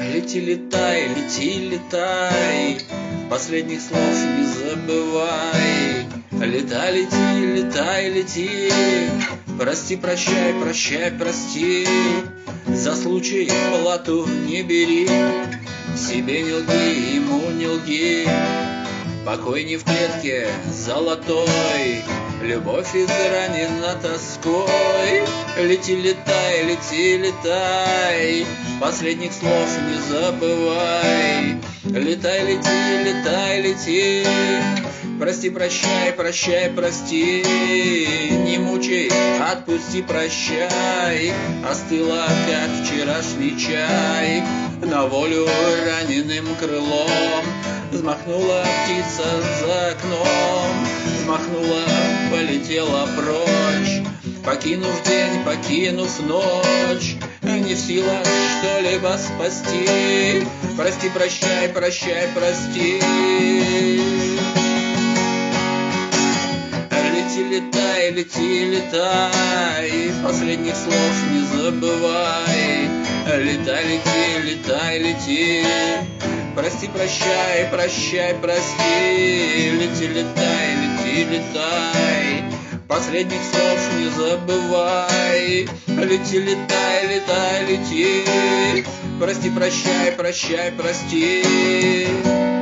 Лети, летай, лети, летай, последних слов не забывай. Летай, лети, летай, лети, прости, прощай, прощай, прости. За случай плату не бери, себе не лги, ему не лги. Покой не в клетке золотой, любовь изранена тоской. Лети, летай, лети, летай, последних слов не забывай. Летай, лети, летай, лети, прости, прощай, прощай, прости. Не мучай, отпусти, прощай. Остыла, как вчерашний чай, на волю раненым крылом. Взмахнула птица за окном, взмахнула, полетела прочь, покинув день, покинув ночь, не в силах что-либо спасти. Прости, прощай, прощай, прости. Лети, летай, лети, летай, последних слов не забывай. Летай, лети, летай, лети, прости, прощай, прощай, прости. Лети, летай, лети, летай, последних слов не забывай. Лети, летай, летай, лети, прости, прощай, прощай, прости.